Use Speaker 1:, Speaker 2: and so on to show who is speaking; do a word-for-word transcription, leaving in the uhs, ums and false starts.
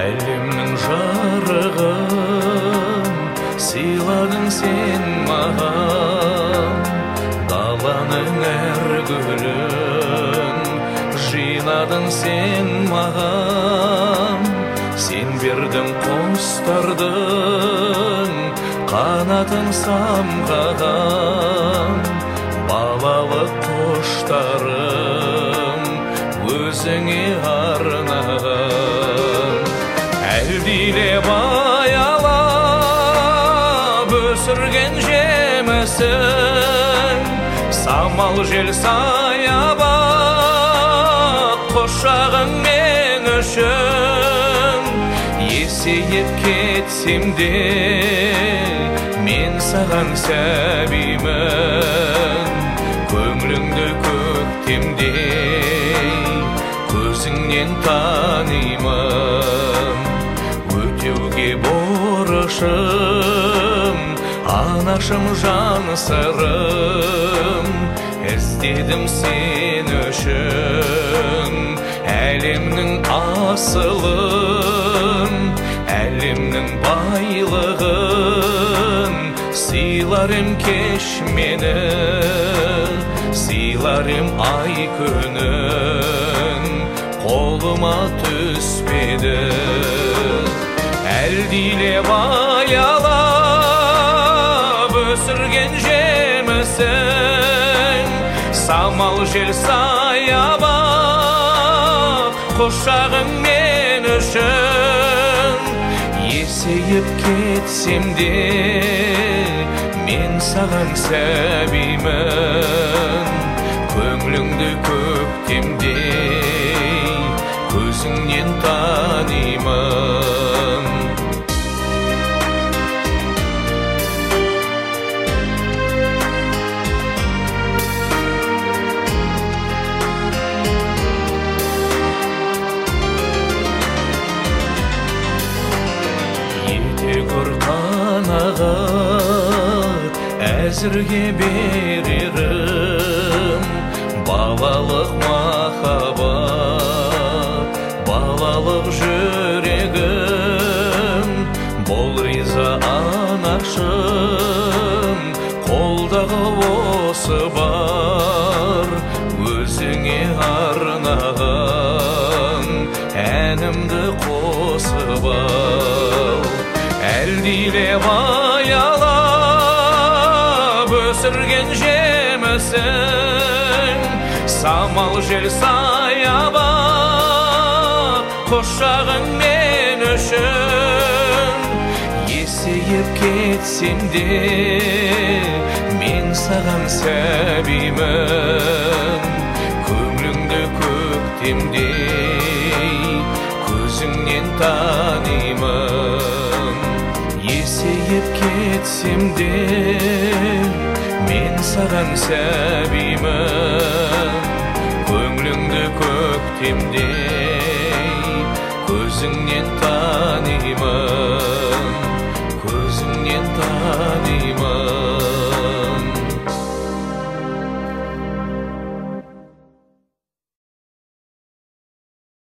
Speaker 1: әлемнің жарығын сыйладың сен маған, даланың әр гүлін жинадың сен маған. Сен бердің құстардың қанатын самғаған, балалық құштарым өзіңе арнаған. Әлдилеп аялап өсірген жемісің, самал жел саябақ құшағың мен үшін. Есейіп кетсем де мен саған сәбимін, көңіліңді көктемдей көзіңнен танимын. Өтеуге борышым, анашым жан сырым, іздедім сен үшін әлемнің асылын, әлемнің байлығын. Сыйларым кеш мені, сыйларым ай күнін, қолыма түспеді. Әлдилеп аялап өсірген жемісің, самал жел саябақ құшағың мен үшін. Есейіп кетсем де мен саған сәбимін, көңіліңді көктемдей көзіңнен танимын. Қанағат әзірге берерім, балалық махаббат, балалық жүрегім. Бол риза анашым, қолдағы осы бар, өзіңе арнаған әнімді қосып ал. Әлдилеп аялап өсірген жемісің, самал жел саябақ құшағың мен үшін. Есейіп кетсем де мен саған сәбимін, көңіліңді көктемдей көзіңнен танимын. Есейіп кетсем де мен саған сәбимін, көңіліңді көктемдей көзіңнен танимын, көзіңнен танимын.